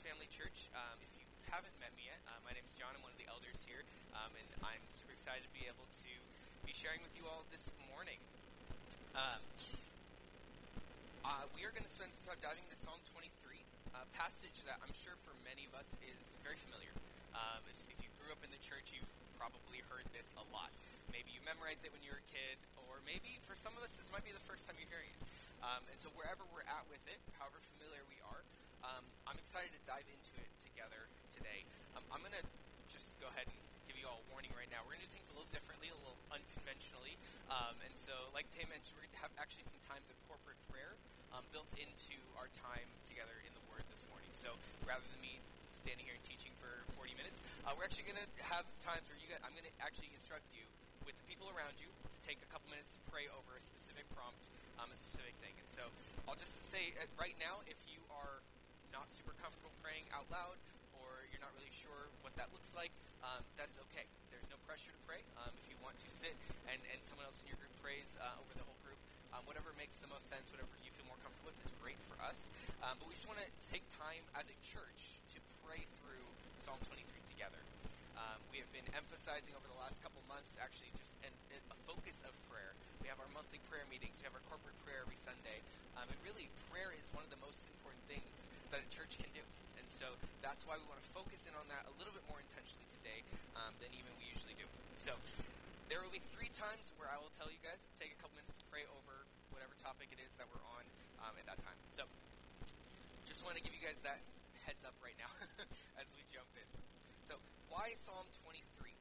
Family Church. If you haven't met me yet, my name is John. I'm one of the elders here, and I'm super excited to be able to be sharing with you all this morning. We are going to spend some time diving into Psalm 23, a passage that I'm sure for many of us is very familiar. If you grew up in the church, you've probably heard this a lot. Maybe you memorized it when you were a kid, or maybe for some of us this might be the first time you're hearing it. And so wherever we're at with it, however familiar we are, I'm excited to dive into it together today. I'm going to just go ahead and give you all a warning right now. We're going to do things a little differently, a little unconventionally. And so, like Tay mentioned, we're going to have actually some times of corporate prayer built into our time together in the Word this morning. So rather than me standing here and teaching for 40 minutes, we're actually going to have times where I'm going to actually instruct you with the people around you to take a couple minutes to pray over a specific prompt, a specific thing. And so I'll just say right now, if you are not super comfortable praying out loud, or you're not really sure what that looks like, that is okay. There's no pressure to pray. If you want to sit and someone else in your group prays over the whole group, whatever makes the most sense, whatever you feel more comfortable with is great for us. But we just want to take time as a church to pray through Psalm 23 together. We have been emphasizing over the last couple months actually just a focus of prayer. We have our monthly prayer meetings. We have our corporate prayer every Sunday. And really, prayer is one of the most important things that a church can do. And so that's why we want to focus in on that a little bit more intentionally today than even we usually do. So there will be 3 times where I will tell you guys, take a couple minutes to pray over whatever topic it is that we're on at that time. So just want to give you guys that heads up right now as we jump in. So why Psalm 23?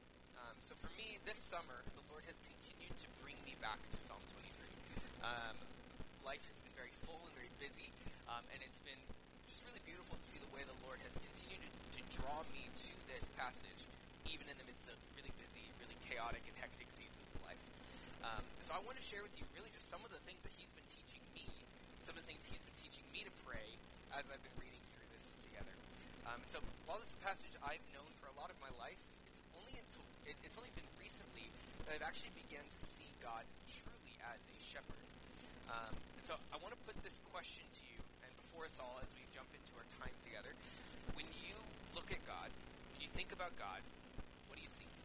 So for me, this summer, the Lord has continued to bring me back to Psalm 23. Life has been very full and very busy, and it's been just really beautiful to see the way the Lord has continued to draw me to this passage, even in the midst of really busy, really chaotic and hectic seasons of life. So I want to share with you really just some of the things that He's been teaching me, some of the things He's been teaching me to pray as I've been reading through this together. So while this is a passage I've known for a lot of my life, it's only been recently that I've actually began to see God truly as a shepherd. And so I want to put this question to you, and before us all, as we jump into our time together, when you look at God, when you think about God, what do you see?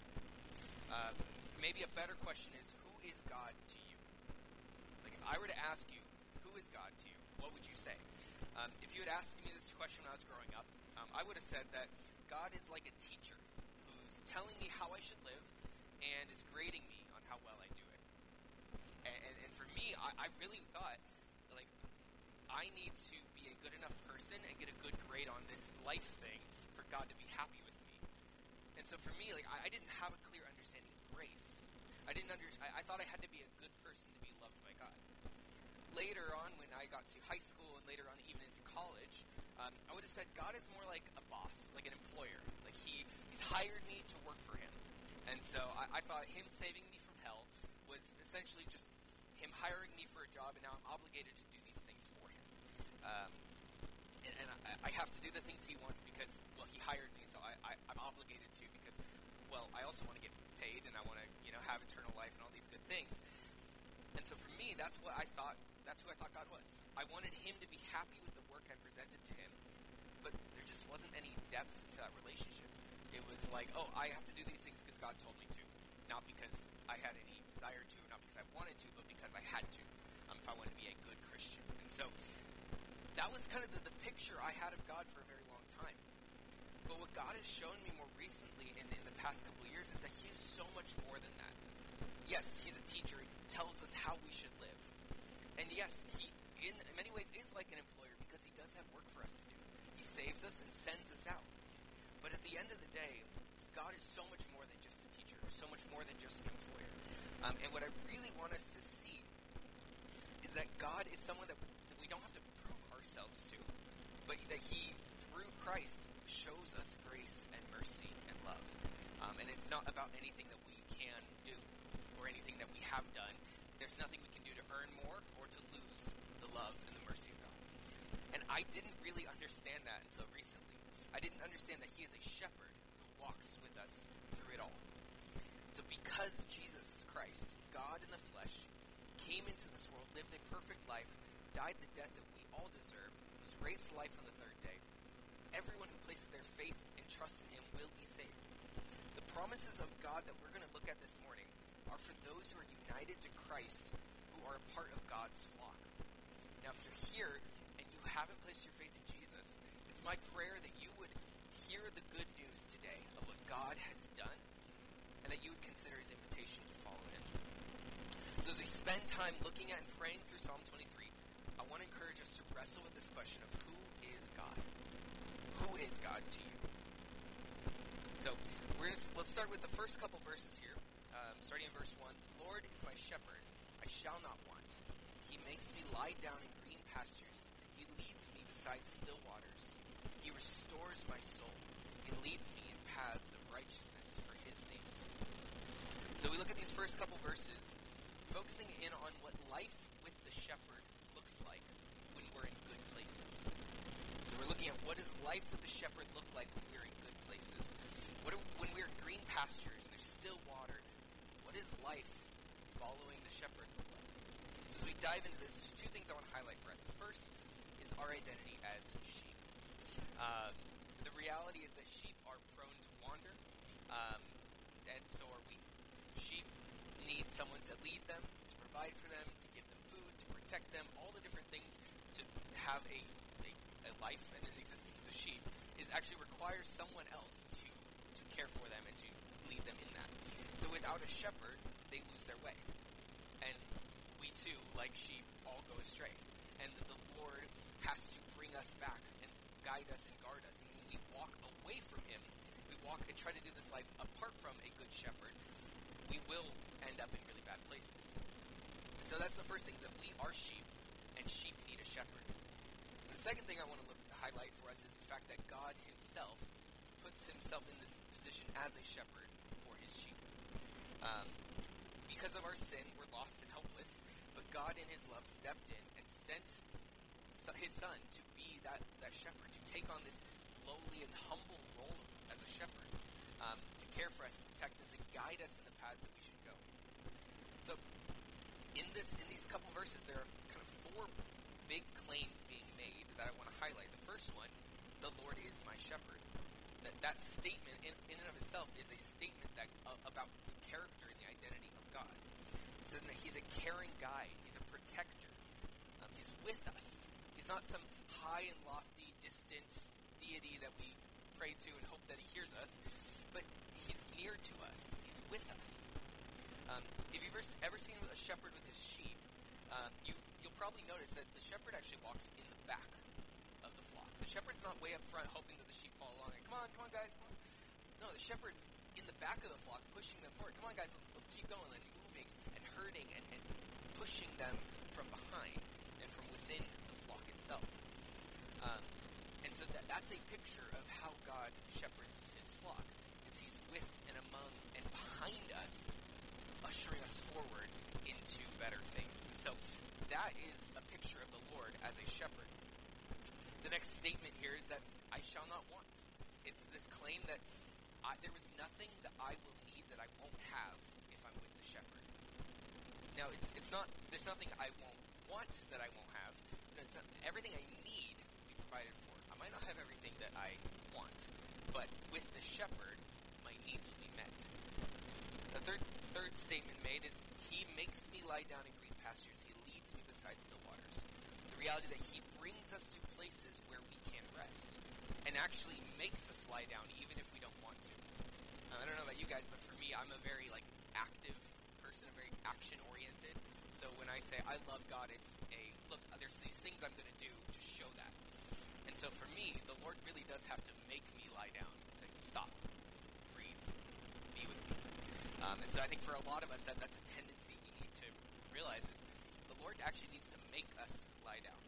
Maybe a better question is, who is God to you? Like, if I were to ask you, who is God to you, what would you say? If you had asked me this question when I was growing up, I would have said that God is like a teacher who's telling me how I should live and is grading me on how well I do it. And for me, I really thought, like, I need to be a good enough person and get a good grade on this life thing for God to be happy with me. And so for me, like, I didn't have a clear understanding of grace. I thought I had to be a good person to be loved by God. Later on, when I got to high school and later on even into college, I would have said God is more like a boss, like an employer. Like he's hired me to work for him. And so I thought him saving me from hell was essentially just him hiring me for a job, and now I'm obligated to do these things for him. And I have to do the things he wants because, well, he hired me, so I'm obligated to because, well, I also want to get paid and I want to, have eternal life and all these good things. And so for me, that's who I thought God was. I wanted him to be happy with the work I presented to him, but there just wasn't any depth to that relationship. It was like, oh, I have to do these things because God told me to, not because I had any desire to, not because I wanted to, but because I had to, if I wanted to be a good Christian. And so that was kind of the picture I had of God for a very long time. But what God has shown me more recently in the past couple of years is that he is so much more than that. Yes, he's a teacher. He tells us how we should live. And yes, he, in many ways, is like an employer because he does have work for us to do. He saves us and sends us out. But at the end of the day, God is so much more than just a teacher, so much more than just an employer. And what I really want us to see is that God is someone that we don't have to prove ourselves to, but that he, through Christ, shows us grace and mercy and love. And it's not about anything that we can do or anything that we have done. There's nothing we can do to earn more or to lose the love and the mercy of God. And I didn't really understand that until recently. I didn't understand that he is a shepherd who walks with us through it all. So because Jesus Christ, God in the flesh, came into this world, lived a perfect life, died the death that we all deserve, was raised to life on the third day, everyone who places their faith and trust in him will be saved. The promises of God that we're going to look at this morning are for those who are united to Christ, who are a part of God's flock. Now, if you're here and you haven't placed your faith in Jesus, it's my prayer that you would hear the good news today of what God has done, and that you would consider his invitation to follow him. So as we spend time looking at and praying through Psalm 23, I want to encourage us to wrestle with this question of who is God? Who is God to you? So let's start with the first couple verses here. Starting in verse 1, "The Lord is my shepherd, I shall not want. He makes me lie down in green pastures. He leads me beside still waters. He restores my soul. He leads me in paths of righteousness for his name's sake." So we look at these first couple verses, focusing in on what life with the shepherd looks like when we're in good places. So we're looking at what does life with the shepherd look like when we're in good places. When we're in green pastures and there's still water, what is life following the shepherd look like? So as we dive into this, there's two things I want to highlight for us. The first is our identity as sheep. The reality is that sheep are prone to wander, and so are we. Sheep need someone to lead them, to provide for them, to give them food, to protect them, all the different things to have a life and an existence as a sheep actually requires someone else to care for them and to lead them in that. So without a shepherd, they lose their way. And we too, like sheep, all go astray. And the Lord has to bring us back and guide us and guard us. And when we walk away from him, we walk and try to do this life apart from a good shepherd, we will end up in really bad places. And so that's the first thing, is that we are sheep, and sheep need a shepherd. And the second thing I want to highlight for us is the fact that God himself puts himself in this position as a shepherd for his sheep. Because of our sin, we're lost and helpless, but God in his love stepped in and sent his son to be that shepherd, to take on this lowly and humble role as a shepherd, to care for us, protect us, and guide us in the paths that we should go. So, in these couple verses, there are kind of four big claims being made that I want to highlight. The first one, the Lord is my shepherd. That statement in and of itself is a statement that about the character and the identity of God. It says that he's a caring guide. He's a protector. He's with us. He's not some high and lofty, distant deity that we pray to and hope that he hears us, but he's near to us. He's with us. If you've ever seen a shepherd with his sheep, you'll probably notice that the shepherd actually walks in the back of the flock. The shepherd's not way up front hoping that the sheep follow along. And, come on, guys, come on. No, the shepherd's in the back of the flock pushing them forward. Come on, guys, let's keep going and moving and herding and pushing them from behind and from within the flock itself. And so that's a picture of how God shepherds his flock, is he's with and among and behind us, ushering us forward into better things. And so that is a picture of the Lord as a shepherd. The next statement here is that I shall not want. It's this claim that there was nothing that I will need that I won't have if I'm with the shepherd. Now, it's not, there's nothing I won't want that I won't have. No, it's not, everything I need will be provided for. I might not have everything that I want, but with the shepherd, my needs will be met. The third statement made is, he makes me lie down in green pastures. He leads me beside still waters. The reality that he brings us to places where we can rest and actually makes us lie down even if we don't want to. I don't know about you guys, but for me, I'm a very active person, I'm very action-oriented. So when I say I love God, it's look, there's these things I'm going to do to show that. And so for me, the Lord really does have to make me lie down. It's like, stop, breathe, be with me. And so I think for a lot of us, that's a tendency we need to realize is the Lord actually needs to make us lie down.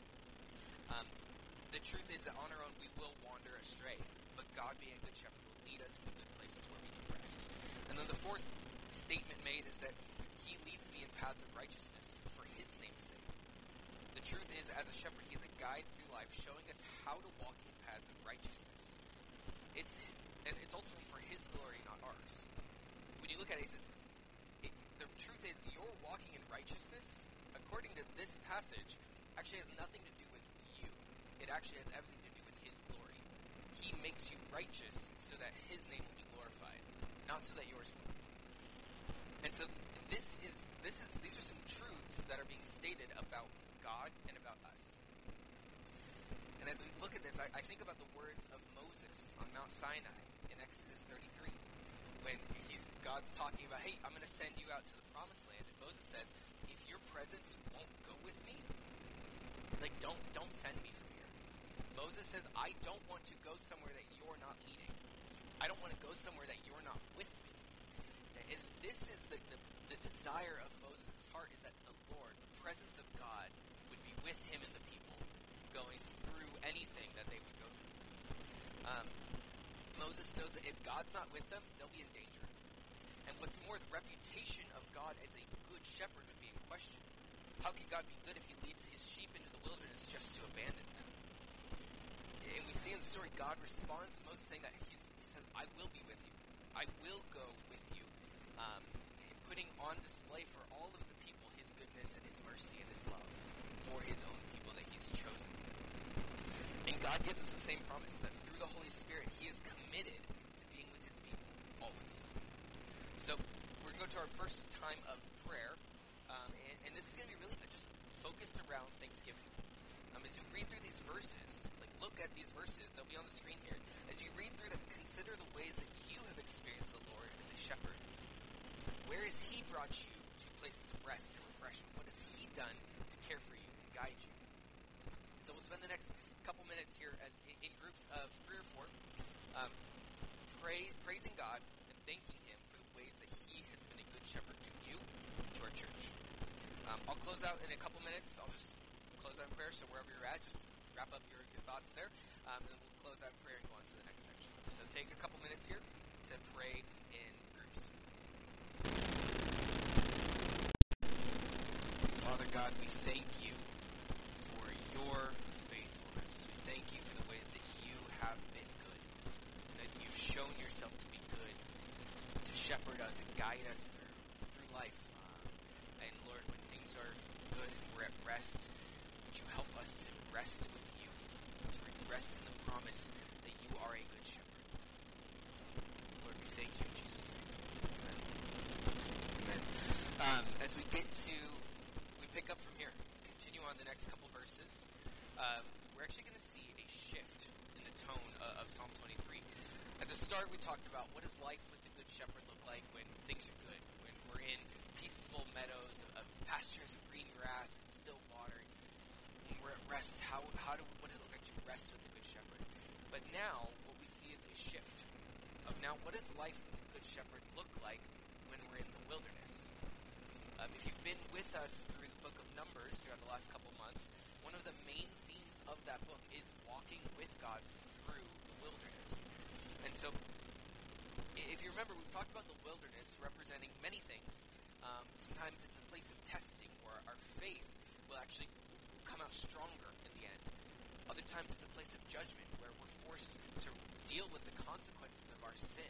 The truth is that on our own we will wander astray, but God being a good shepherd will lead us into good places where we can rest. And then the fourth statement made is that he leads me in paths of righteousness for his name's sake. The truth is, as a shepherd, he is a guide through life, showing us how to walk in paths of righteousness. It's ultimately for his glory, not ours. When you look at it, he says, the truth is, your walking in righteousness, according to this passage, actually has nothing to do with you. It actually has everything to do with his glory. makes you righteous so that his name will be glorified, not so that yours will. And so these are some truths that are being stated about God and about us. And as we look at this, I think about the words of Moses on Mount Sinai in Exodus 33, when God's talking about, hey, I'm going to send you out to the promised land. And Moses says, if your presence won't go with me, like, don't send me from here. Moses says, I don't want to go somewhere that you're not leading. I don't want to go somewhere that you're not with me. And this is the desire of Moses' heart, is that the Lord, the presence of God, would be with him and the people going through anything that they would go through. Moses knows that if God's not with them, they'll be in danger. And what's more, the reputation of God as a good shepherd would be in question. How can God be good if he leads his sheep into the wilderness just to abandon them? And we see in the story, God responds to Moses saying that he says, I will be with you. I will go with you. Putting on display for all of the people his goodness and his mercy and his love for his own people that he's chosen. And God gives us the same promise, that through the Holy Spirit, he is committed to being with his people always. So we're going to go to our first time of prayer, and this is going to be really just focused around Thanksgiving. As you read through these verses, like, look at these verses, they'll be on the screen here. As you read through them, consider the ways that you have experienced the Lord as a shepherd. Where has he brought you to places of rest and refreshment? What has he done to care for you and guide you? So we'll spend the next couple minutes here as in groups of 3 or 4, praising God and thanking him for the ways that he has been a good shepherd to you, to our church. I'll close out in a couple minutes. I'll just close out in prayer, so wherever you're at, just wrap up your thoughts there, and then we'll close out in prayer and go on to the next section. So take a couple minutes here to pray in groups. Father God, we thank you for your faithfulness. We thank you for the ways that you have been good, that you've shown yourself to be good, to shepherd us and guide us through life. And Lord, when things are good and we're at rest, would you help us to rest with you, to rest in the promise that you are a good shepherd. Lord, we thank you in Jesus' name. Amen. As we pick up from here, continue on the next couple verses, we're actually going to see a shift in the tone of Psalm 23. At the start, we talked about what does life with the Good Shepherd look like when things are good, when we're in peaceful meadows of pastures of green grass and still water. When we're at rest, what does it look like to rest with the Good Shepherd? But now, what we see is a shift of now, what does life with the Good Shepherd look like when we're in the wilderness? If you've been with us through the book of Numbers throughout the last couple months, one of the main themes of that book is walking with God through the wilderness. And so, if you remember, we've talked about the wilderness representing many things. Sometimes it's a place of testing where our faith will actually come out stronger in the end. Other times it's a place of judgment where we're forced to deal with the consequences of our sin.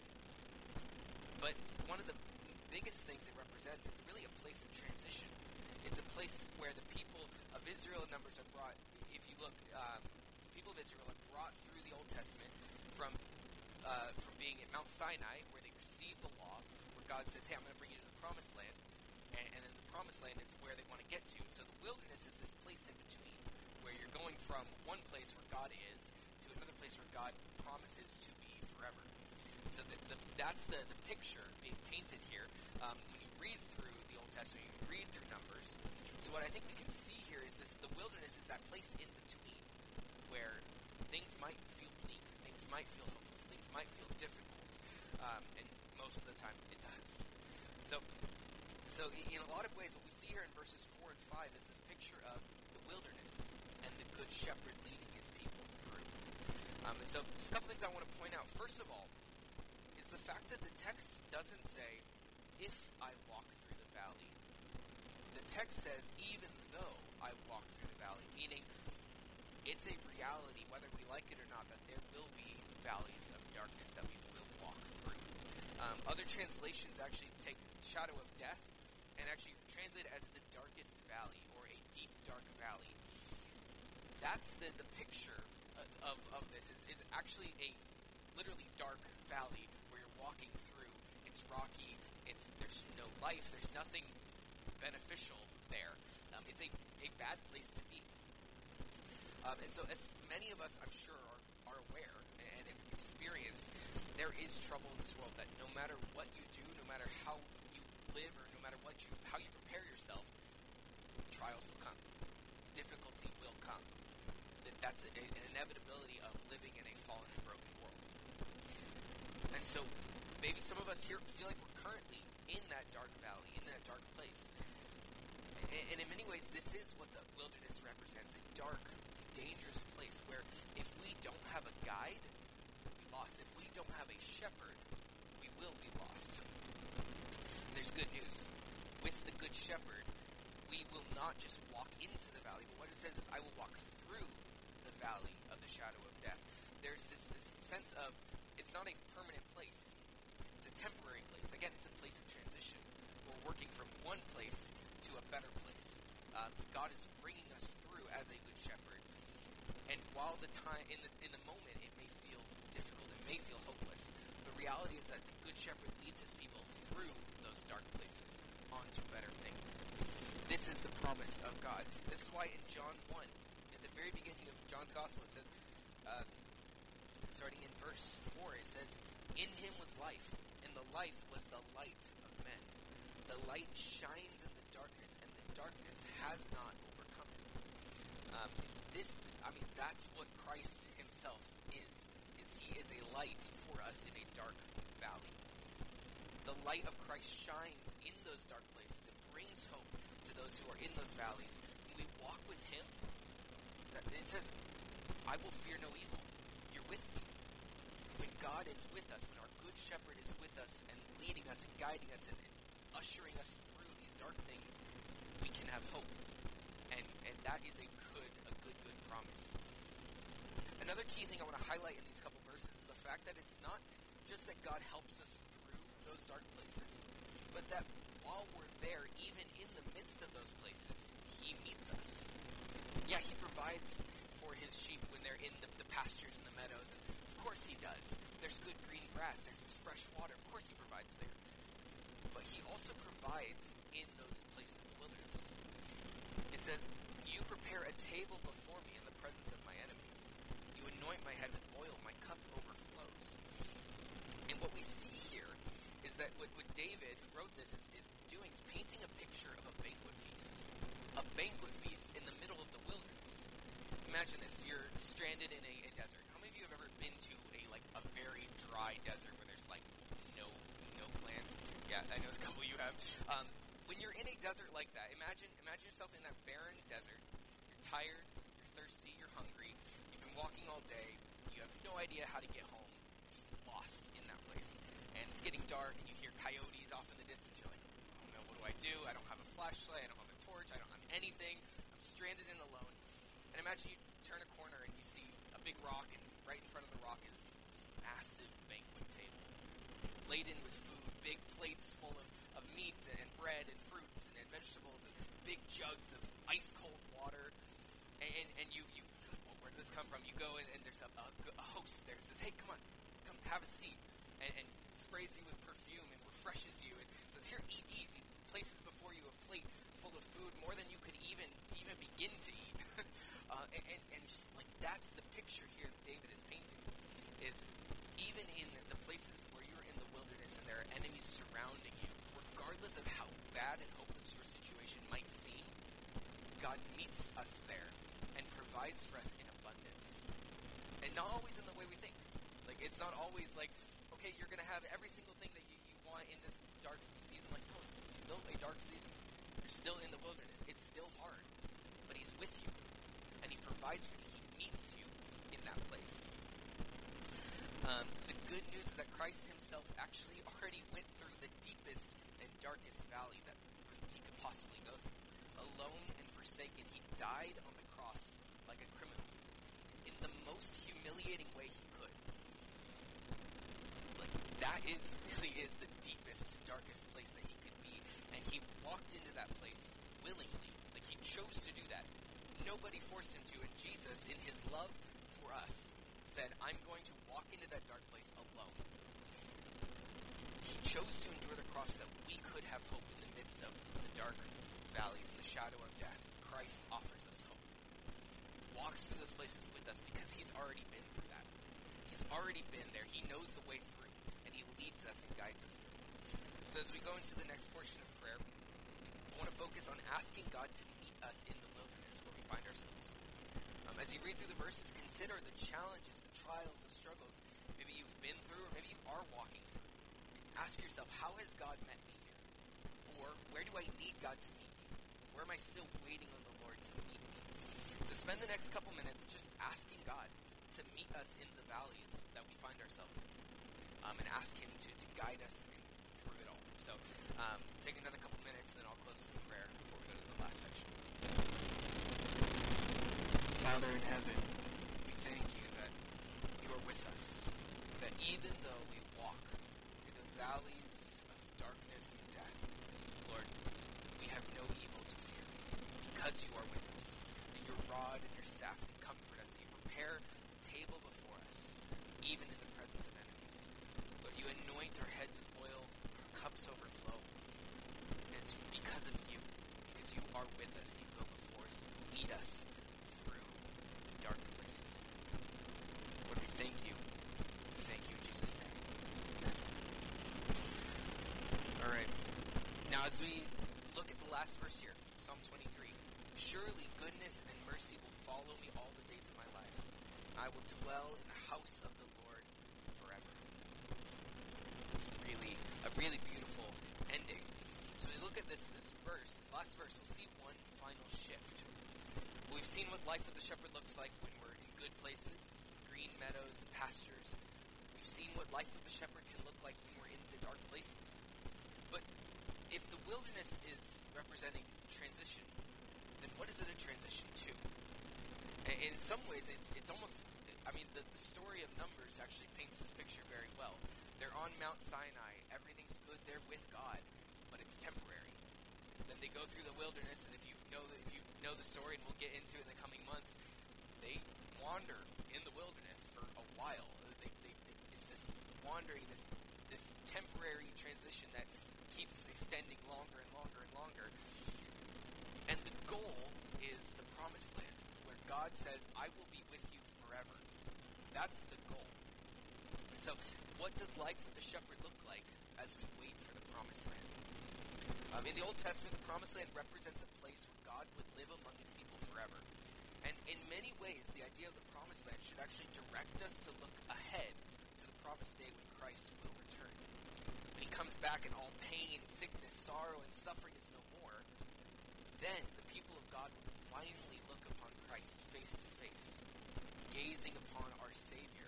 But one of the biggest things it represents is really a place of transition. It's a place where the people of Israel in Numbers are brought, if you look, people of Israel are brought through the Old Testament from being at Mount Sinai, where they receive the law, where God says, hey, I'm going to bring you to the Promised Land, and then the Promised Land is where they want to get to. So the wilderness is this place in between, where you're going from one place where God is to another place where God promises to be forever. So that's the picture being painted here when you read through the Old Testament, you read through Numbers. So what I think we can see here is the wilderness is that place in between where things might feel bleak, things might feel hopeless, things might feel difficult, and most of the time it does. So in a lot of ways, what we see here in verses 4 and 5 is this picture of the wilderness and the Good Shepherd leading his people through. And so just a couple things I want to point out. First of all, is the fact that the text doesn't say, if I walk through the valley. The text says, even though I walk through the valley, meaning it's a reality, whether we like it or not, that there will be valleys of darkness that we will walk through. Other translations actually take shadow of death and actually translate it as the darkest valley or a deep, dark valley. That's the picture of this, is actually a literally dark valley where you're walking through. It's rocky. There's no life. There's nothing beneficial there. It's a bad place to be. And so as many of us, I'm sure, are aware and have experienced, there is trouble in this world, that no matter what you do, no matter how you live, or no matter how you prepare yourself, trials will come. Difficulty will come. That's an inevitability of living in a fallen and broken world. And so maybe some of us here feel like we're currently in that dark valley, in that dark place. And in many ways, this is what the wilderness represents, a dark, dangerous place where if we don't have a guide, we'll be lost. If we don't have a shepherd, we will be lost. There's good news. With the good shepherd, we will not just walk into the valley, but what it says is, I will walk through the valley of the shadow of death. There's this sense of, it's not a permanent place. It's a temporary place. Again, it's a place of transition. We're working from one place to a better place. God is bringing us through as a good shepherd. And while in the moment, it may feel difficult, it may feel hopeless, the reality is that the good shepherd leads his people through those dark places onto better things. This is the promise of God. This is why in John 1, at the very beginning of John's Gospel, it says, starting in verse 4, it says, in him was life, and the life was the light of men. The light shines in the darkness, and the darkness has not overcome it. That's what Christ himself is he is a light for us in a dark valley. The light of Christ shines in those dark places and brings hope to those who are in those valleys. When we walk with him, it says, I will fear no evil. You're with me. When God is with us, when our good shepherd is with us and leading us and guiding us and ushering us through these dark things, we can have hope. And that is a good promise. Another key thing I want to highlight in these couple verses is the fact that it's not just that God helps us through those dark places, but that while we're there, even in the midst of those places, he meets us. Yeah, he provides for his sheep when they're in the pastures and the meadows, and of course he does. There's good green grass, there's fresh water, of course he provides there. But he also provides in those places of the wilderness. It says, you prepare a table before me in the presence of my enemies. You anoint my head with oil, my cup overflows. And what we see here is that what David, who wrote this, is doing is painting a picture of a banquet feast. A banquet feast in the middle of the wilderness. Imagine this, you're stranded in a desert. How many of you have ever been to a very dry desert where there's no plants? Yeah, I know a couple of you have. When you're in a desert like that, imagine yourself in that barren desert. You're tired, you're thirsty, you're hungry. You've been walking all day. You have no idea how to get home. Just lost in that place. And it's getting dark, and you hear coyotes off in the distance. You're like, oh no, what do I do? I don't have a flashlight. I don't have a torch. I don't have anything. I'm stranded and alone. And imagine you turn a corner and you see a big rock, and right in front of the rock is this massive banquet table, laden with food, big plates full of meat and bread and fruits and vegetables and big jugs of ice-cold water. And you well, where did this come from? You go and there's a host there who says, hey, come have a seat, and sprays you with perfume and refreshes you and says, here, eat, and places before you a plate full of food, more than you could even begin to eat. and just that's the picture here that David is painting, is even in the places where you're in the wilderness and there are enemies surrounding you, regardless of how bad and hopeless your situation might seem, God meets us there and provides for us in abundance. And not always in the way we think. It's not always okay, you're going to have every single thing that you want in this dark season. No, it's still a dark season. You're still in the wilderness. It's still hard. But he's with you. And he provides for you. He meets you in that place. The good news is that Christ himself actually already went through the deepest and darkest valley that he could possibly go through. Alone and forsaken, he died on the cross like a criminal in the most humiliating way he could. That really is the deepest, darkest place that he could be. And he walked into that place willingly. He chose to do that. Nobody forced him to. And Jesus, in his love for us, said, I'm going to walk into that dark place alone. He chose to endure the cross that we could have hope in the midst of the dark valleys and the shadow of death. Christ offers us hope. He walks through those places with us because he's already been through that. He's already been there. He knows the way through, and he leads us and guides us through. So as we go into the next portion of prayer, I want to focus on asking God to meet us in the wilderness where we find ourselves. As you read through the verses, consider the challenges, the trials, the struggles maybe you've been through or maybe you are walking through. Ask yourself, how has God met me here? Or where do I need God to meet me? Where am I still waiting on the Lord to meet me? So spend the next couple minutes just asking God to meet us in the valleys that we find ourselves in. And ask him to guide us through it all. So take another couple minutes, and then I'll close in prayer before we go to the last section. Father in heaven, we thank you that you are with us, that even though we walk through the valleys of darkness and death, Lord, we have no evil to fear because you are with us, that your rod and your staff can comfort us, that you prepare a table before us, even in the presence of enemies. Lord, you anoint our heads with oil, our cups overflow. And it's because of you are with us, you go before us, you lead us through the dark places. Lord, we thank you. We thank you in Jesus' name. Amen. All right. Now, as we look at the last verse here, Psalm 23, surely goodness and mercy will follow me all the days of my life. I will dwell in the house of the Lord forever. It's a really beautiful ending. So we look at this last verse, we'll see one final shift. We've seen what life with the shepherd looks like when we're in good places, green meadows and pastures. We've seen what life with the shepherd can look like when we're in the dark places. But if the wilderness is representing transition, then what is it a transition to? And in some ways, it's almost, the story of Numbers actually paints this picture very well. They're on Mount Sinai, everything's good, they're with God, but it's temporary. Then they go through the wilderness, and if you know the story, and we'll get into it in the coming months, they wander in the wilderness for a while. It's this wandering, this temporary transition that keeps extending longer and longer and longer. And the goal is the promised land, where God says, I will be with you forever. That's the goal. And so, what does life with the shepherd look like as we wait for the promised land? In the Old Testament, the Promised Land represents a place where God would live among his people forever. And in many ways, the idea of the Promised Land should actually direct us to look ahead to the promised day when Christ will return. When he comes back and all pain, sickness, sorrow, and suffering is no more, then the people of God will finally look upon Christ face to face, gazing upon our Savior.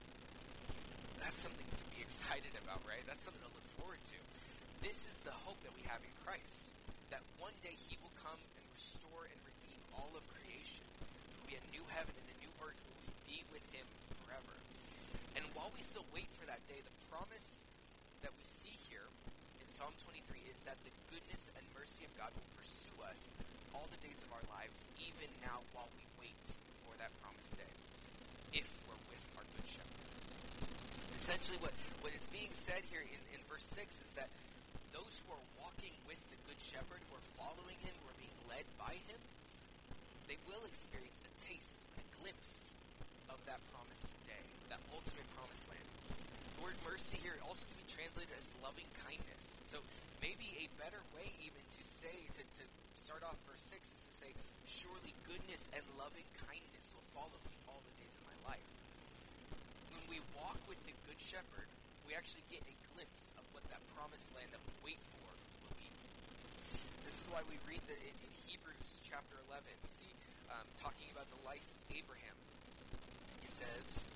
That's something to be excited about, right? That's something to look forward to. This is the hope that we have in Christ, that one day he will come and restore and redeem all of creation. There will be a new heaven and a new earth where we be with him forever. And while we still wait for that day, the promise that we see here in Psalm 23 is that the goodness and mercy of God will pursue us all the days of our lives, even now while we wait for that promised day, if we're with our good shepherd. Essentially, what is being said here in verse 6 is that those who are walking with the Good Shepherd, who are following him, who are being led by him, they will experience a taste, a glimpse of that promised day, that ultimate promised land. The word mercy here also can be translated as loving kindness. So maybe a better way even to say, to start off verse 6 is to say, surely goodness and loving kindness will follow me all the days of my life. When we walk with the Good Shepherd, we actually get a glimpse of what that promised land that we wait for will be. This is why we read that in Hebrews chapter 11, we see talking about the life of Abraham. It says,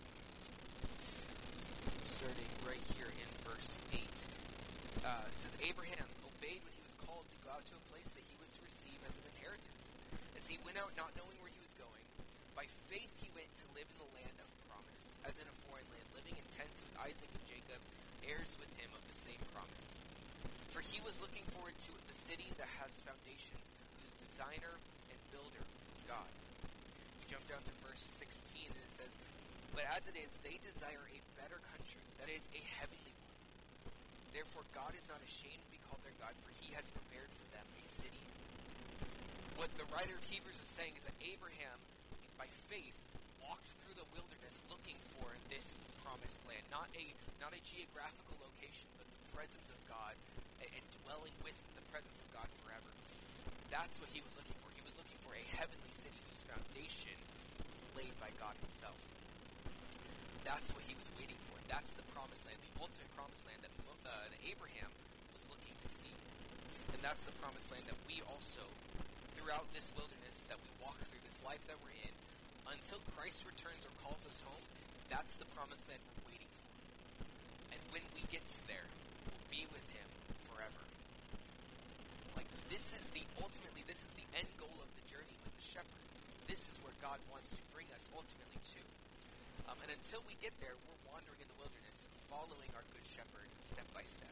starting right here in verse 8, it says, Abraham obeyed when he was called to go out to a place that he was to receive as an inheritance. As he went out not knowing where he was going, by faith he went to live in the land of promise, as in a foreign land, living in tents with Isaac and Jacob, heirs with him of the same promise. For he was looking forward to the city that has foundations, whose designer and builder is God. We jump down to verse 16, and it says, But as it is, they desire a better country, that is, a heavenly one. Therefore God is not ashamed to be called their God, for he has prepared for them a city. What the writer of Hebrews is saying is that Abraham, by faith, walked through the wilderness looking for this promised land. Not a geographical location, but the presence of God and dwelling with the presence of God forever. That's what he was looking for. He was looking for a heavenly city whose foundation was laid by God himself. That's what he was waiting for. That's the promised land, the ultimate promised land that Abraham was looking to see. And that's the promised land that we also, throughout this wilderness that we walk through, this life that we're in, until Christ returns or calls us home, that's the promised land we're waiting for. And when we get there, we'll be with him forever. This is the end goal of the journey with the shepherd. This is where God wants to bring us ultimately to. And until we get there, we're wandering in the wilderness, following our good shepherd step by step.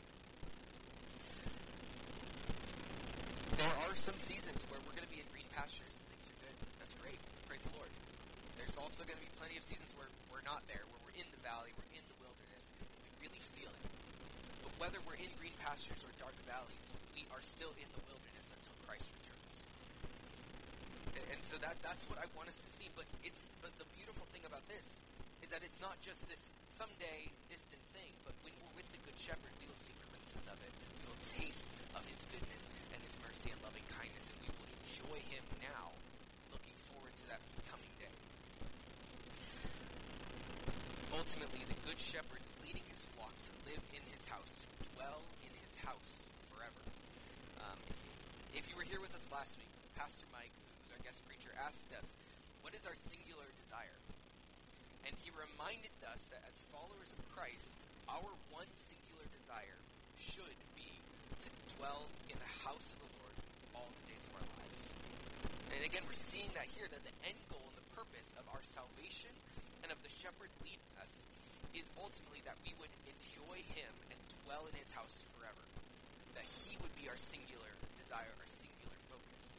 There are some seasons where we're going to be in green pastures and things are good. That's great. Praise the Lord. There's also going to be plenty of seasons where we're not there, where we're in the valley, we're in the wilderness, and we really feel it. But whether we're in green pastures or dark valleys, we are still in the wilderness until Christ returns. And so that's what I want us to see. But the beautiful thing about this is that it's not just this someday distant thing, but when we're with the Good Shepherd, we will see glimpses of it. We will taste of his goodness and his mercy and loving kindness, and we will enjoy him now, looking forward to that coming day. Ultimately, the Good Shepherd is leading his flock to live in his house, to dwell in his house forever. If you were here with us last week, Pastor Mike, who's our guest preacher, asked us, what is our singular desire? And he reminded us that as followers of Christ, our one singular desire should be to dwell in the house of the Lord all the days of our lives. And again, we're seeing that here, that the end goal and the purpose of our salvation and of the shepherd leading us is ultimately that we would enjoy him and dwell in his house forever. That he would be our singular desire, our singular focus.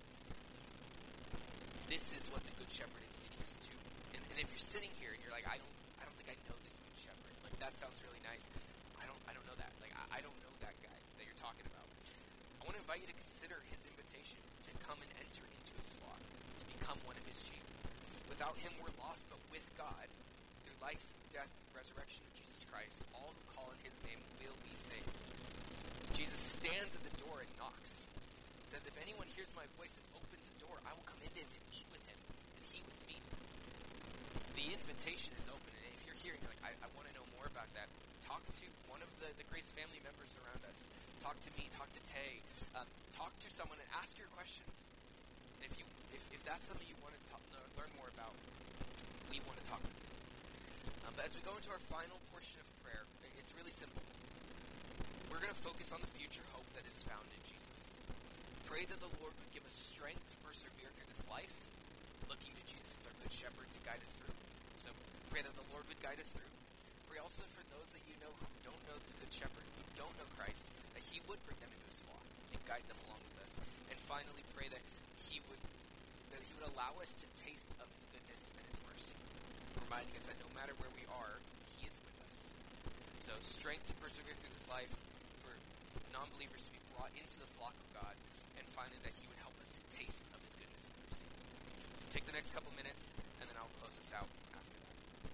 This is what the Good Shepherd is leading us to. And if you're sitting here and you're like, I don't think I know this Good Shepherd. Like, that sounds really nice. I don't know that. Like, I don't know that guy that you're talking about. I want to invite you to consider his invitation to come and enter into his flock, to become one of his sheep. Without him, we're lost, but with God, through life, death, resurrection of Jesus Christ, all who call on his name will be saved. Jesus stands at the door and knocks. He says, if anyone hears my voice and opens the door, I will come into him and eat with him, and he with me. The invitation is open, and if you're here and you're like, I want to know more about that, talk to one of the Grace family members around us. Talk to me, talk to Tay, talk to someone and ask your questions. And if that's something you want to learn more about, we want to talk with you. But as we go into our final portion of prayer, it's really simple. We're going to focus on the future hope that is found in Jesus. Pray that the Lord would give us strength to persevere through this life, looking to Jesus, our Good Shepherd, to guide us through. So pray that the Lord would guide us through. Pray also for those that you know who don't know this Good Shepherd, who don't know Christ, that he would bring them into his flock and guide them along with us. And finally, pray that he would allow us to taste of his goodness and his mercy, reminding us that no matter where we are, he is with us. So strength to persevere through this life, for non-believers to be brought into the flock of God, and finally that he would help us to taste of his goodness and mercy. So take the next couple minutes, and then I'll close us out after that.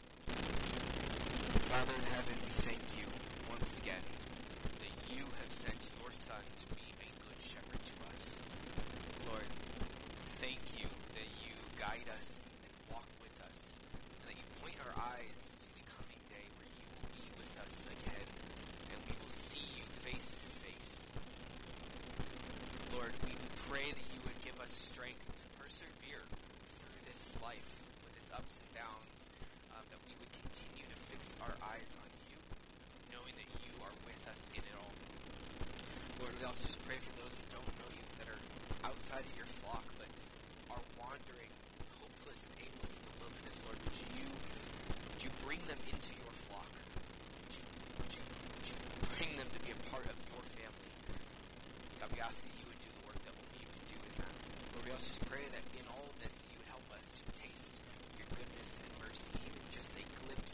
Father in heaven, we thank you once again that you have sent your Son to be a good shepherd to us. Lord, thank you that you guide us and walk with us, and that you point our eyes to the coming day where you will be with us again, and we will see you face to face. Lord, we pray that you would give us strength to persevere through this life with its ups and downs, that we would continue to fix our eyes on you, knowing that you are with us in it all. Lord, we also just pray for those that don't know you, that are outside of your flock, but are wandering, hopeless and aimless in the wilderness. Lord, would you bring them into your flock? Would you bring them to be a part of your family? God, we ask that you would do the work that only you can do in that. Lord, we also just pray that in all of this, you would help us to taste your goodness and mercy, even just a glimpse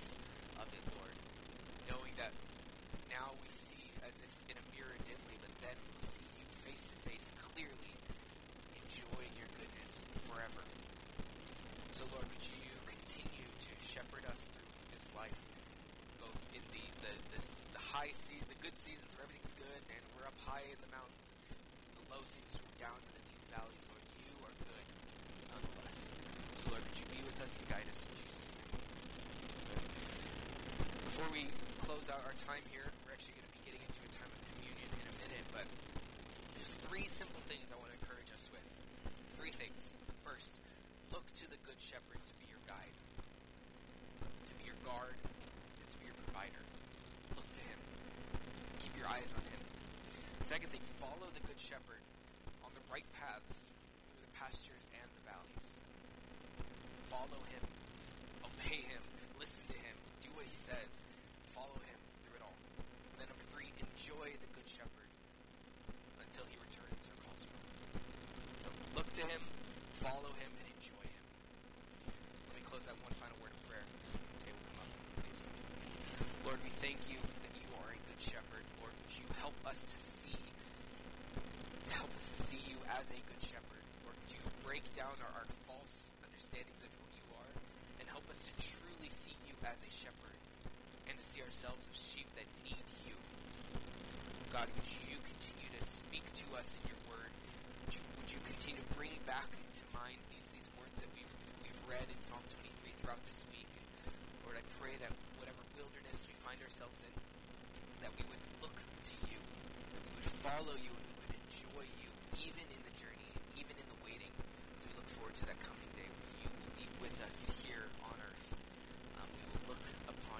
then we'll see you face to face clearly, enjoying your goodness forever. So Lord, would you continue to shepherd us through this life, both in the high season, the good seasons where everything's good and we're up high in the mountains, the low seasons where we're down in the deep valleys. Lord, you are good nonetheless. So Lord, would you be with us and guide us in Jesus' name. Before we close out our time here, we're actually going to be getting into a time of communion in a minute, but just 3 simple things I want to encourage us with. 3 things. First, look to the Good Shepherd to be your guide, to be your guard, and to be your provider. Look to him. Keep your eyes on him. Second thing, follow the Good Shepherd on the right paths through the pastures and the valleys. Follow him. Obey him. Listen to him. Do what he says. Follow him through it all. And then number 3, enjoy the Good Shepherd until he returns or calls you. So look to him, follow him, and enjoy him. Let me close out one final word of prayer. Tay will come up, please. Lord, we thank you that you are a good shepherd. Lord, would you help us to see you as a good shepherd. Lord, would you break down our false understandings of who you are and help us to truly see you as a shepherd and to see ourselves as sheep that need you. God, would you continue to speak to us in your word? Would you continue to bring back to mind these words that we've read in Psalm 23 throughout this week? Lord, I pray that whatever wilderness we find ourselves in, that we would look to you, that we would follow you, and we would enjoy you, even in the journey, even in the waiting. So we look forward to that coming day when you will be with us here on earth. We will look upon